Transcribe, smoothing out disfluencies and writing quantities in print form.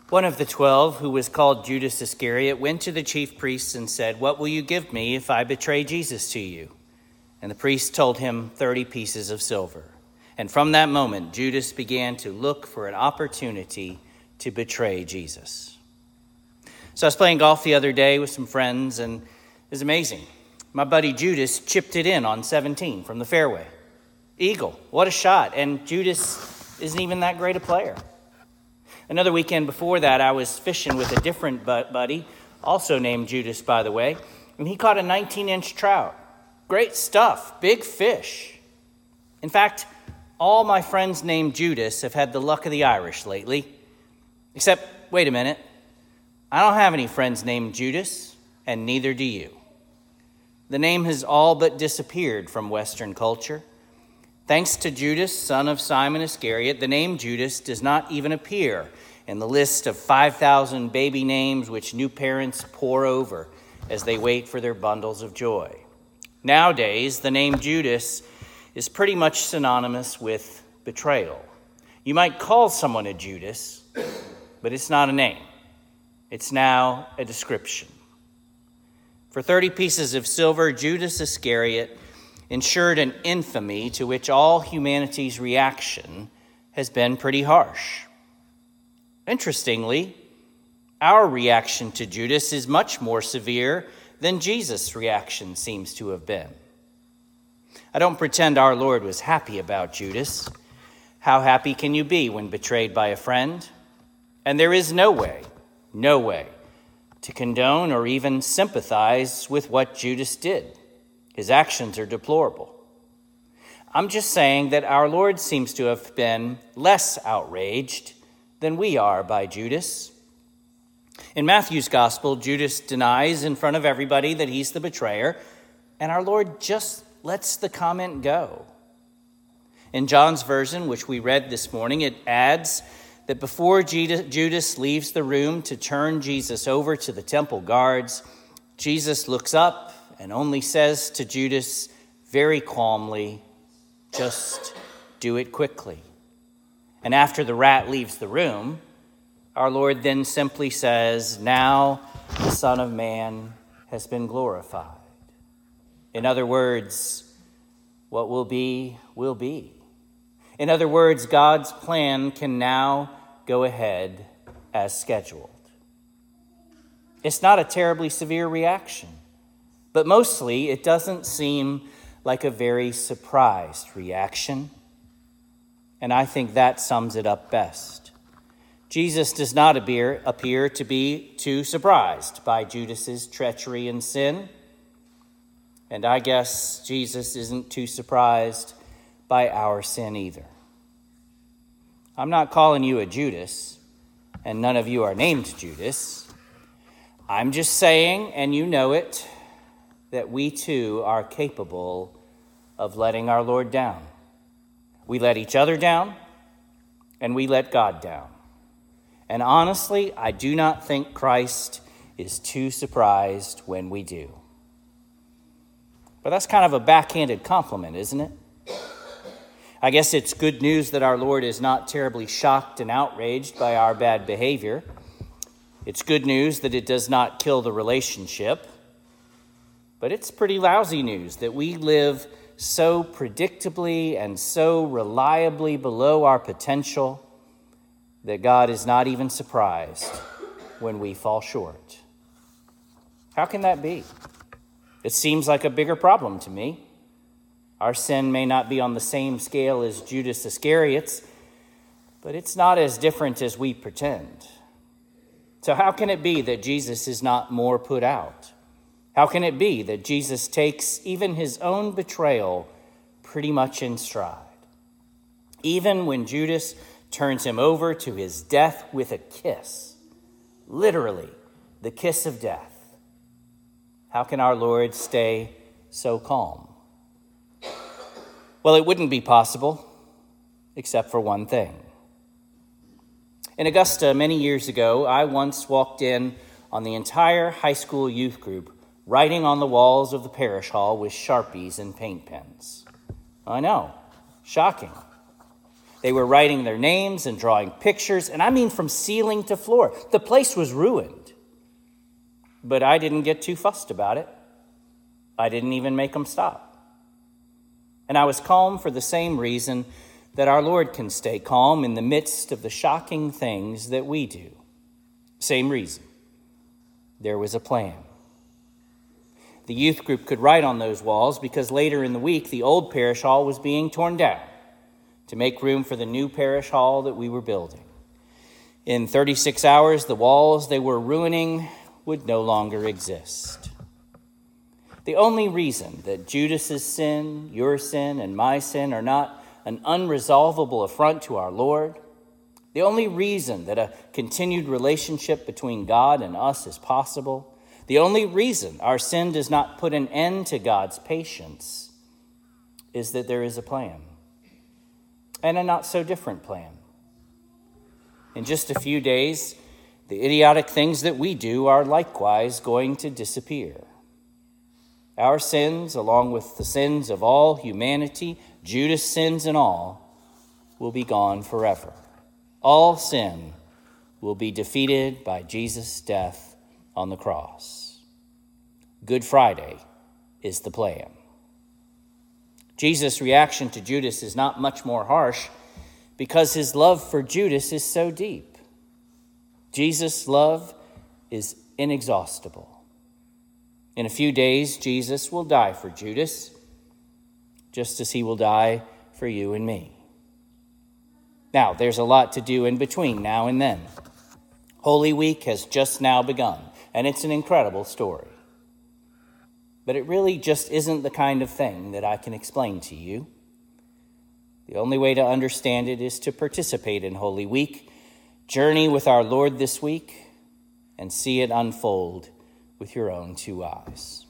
One of the 12, who was called Judas Iscariot, went to the chief priests and said, "What will you give me if I betray Jesus to you?" And the priests told him 30 pieces of silver. And from that moment, Judas began to look for an opportunity to betray Jesus. So I was playing golf the other day with some friends, and it was amazing. My buddy Judas chipped it in on 17 from the fairway. Eagle, what a shot. And Judas isn't even that great a player. Another weekend before that, I was fishing with a different buddy, also named Judas, by the way, and he caught a 19-inch trout. Great stuff, big fish. In fact, all my friends named Judas have had the luck of the Irish lately. Except, wait a minute, I don't have any friends named Judas, and neither do you. The name has all but disappeared from Western culture. Thanks to Judas, son of Simon Iscariot, the name Judas does not even appear in the list of 5,000 baby names which new parents pore over as they wait for their bundles of joy. Nowadays, the name Judas is pretty much synonymous with betrayal. You might call someone a Judas, but it's not a name. It's now a description. For 30 pieces of silver, Judas Iscariot ensured an infamy to which all humanity's reaction has been pretty harsh. Interestingly, our reaction to Judas is much more severe than Jesus' reaction seems to have been. I don't pretend our Lord was happy about Judas. How happy can you be when betrayed by a friend? And there is no way to condone or even sympathize with what Judas did. His actions are deplorable. I'm just saying that our Lord seems to have been less outraged than we are by Judas. In Matthew's gospel, Judas denies in front of everybody that he's the betrayer, and our Lord just lets the comment go. In John's version, which we read this morning, it adds that before Judas leaves the room to turn Jesus over to the temple guards, Jesus looks up and only says to Judas very calmly, "Just do it quickly." And after the rat leaves the room, our Lord then simply says, "Now the Son of Man has been glorified." In other words, what will be, will be. In other words, God's plan can now go ahead as scheduled. It's not a terribly severe reaction. But mostly, it doesn't seem like a very surprised reaction. And I think that sums it up best. Jesus does not appear to be too surprised by Judas's treachery and sin. And I guess Jesus isn't too surprised by our sin either. I'm not calling you a Judas, and none of you are named Judas. I'm just saying, and you know it, that we too are capable of letting our Lord down. We let each other down, and we let God down. And honestly, I do not think Christ is too surprised when we do. But that's kind of a backhanded compliment, isn't it? I guess it's good news that our Lord is not terribly shocked and outraged by our bad behavior. It's good news that it does not kill the relationship. But it's pretty lousy news that we live so predictably and so reliably below our potential that God is not even surprised when we fall short. How can that be? It seems like a bigger problem to me. Our sin may not be on the same scale as Judas Iscariot's, but it's not as different as we pretend. So how can it be that Jesus is not more put out? How can it be that Jesus takes even his own betrayal pretty much in stride? Even when Judas turns him over to his death with a kiss, literally the kiss of death, how can our Lord stay so calm? Well, it wouldn't be possible, except for one thing. In Augusta, many years ago, I once walked in on the entire high school youth group writing on the walls of the parish hall with Sharpies and paint pens. I know, shocking. They were writing their names and drawing pictures, and I mean from ceiling to floor. The place was ruined. But I didn't get too fussed about it. I didn't even make them stop. And I was calm for the same reason that our Lord can stay calm in the midst of the shocking things that we do. Same reason. There was a plan. The youth group could write on those walls because later in the week, the old parish hall was being torn down to make room for the new parish hall that we were building. In 36 hours, the walls they were ruining would no longer exist. The only reason that Judas's sin, your sin, and my sin are not an unresolvable affront to our Lord, the only reason that a continued relationship between God and us is possible, the only reason our sin does not put an end to God's patience is that there is a plan, and a not so different plan. In just a few days, the idiotic things that we do are likewise going to disappear. Our sins, along with the sins of all humanity, Judas' sins and all, will be gone forever. All sin will be defeated by Jesus' death on the cross. Good Friday is the plan. Jesus' reaction to Judas is not much more harsh because his love for Judas is so deep. Jesus' love is inexhaustible. In a few days, Jesus will die for Judas, just as he will die for you and me. Now, there's a lot to do in between now and then. Holy Week has just now begun, and it's an incredible story. But it really just isn't the kind of thing that I can explain to you. The only way to understand it is to participate in Holy Week, journey with our Lord this week, and see it unfold with your own two eyes.